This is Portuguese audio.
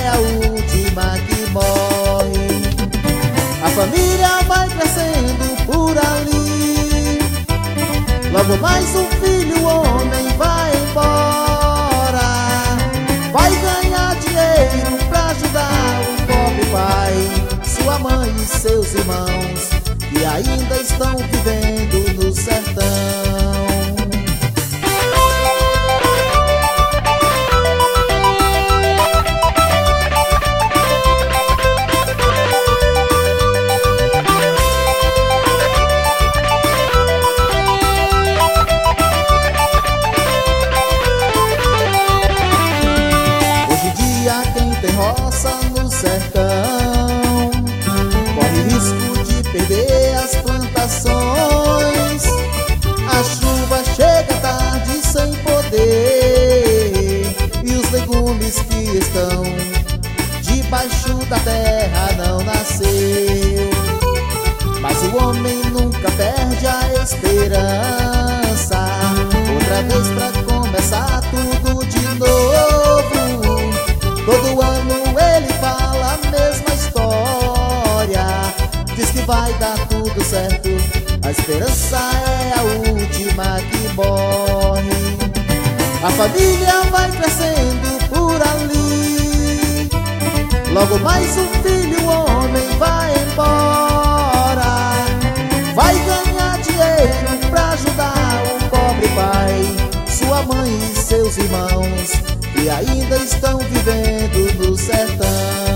é a última que morre. A família vai crescendo por ali, logo mais um filho, o homem vai embora. Vai ganhar dinheiro pra ajudar o pobre pai, sua mãe e seus irmãos, que ainda estão vivendo no sertão. Roça no sertão corre risco de perder as plantações. A chuva chega tarde sem poder, e os legumes que estão debaixo da terra não nasceu. Mas o homem nunca perde a esperança, outra vez pra começar tudo de novo. Todo ano ele fala a mesma história, diz que vai dar tudo certo, a esperança é a última que morre. A família vai crescendo por ali, logo mais um filho, o homem vai embora. Vai ganhar dinheiro pra ajudar o pobre pai, sua mãe e seus irmãos, que ainda estão vivendo no sertão.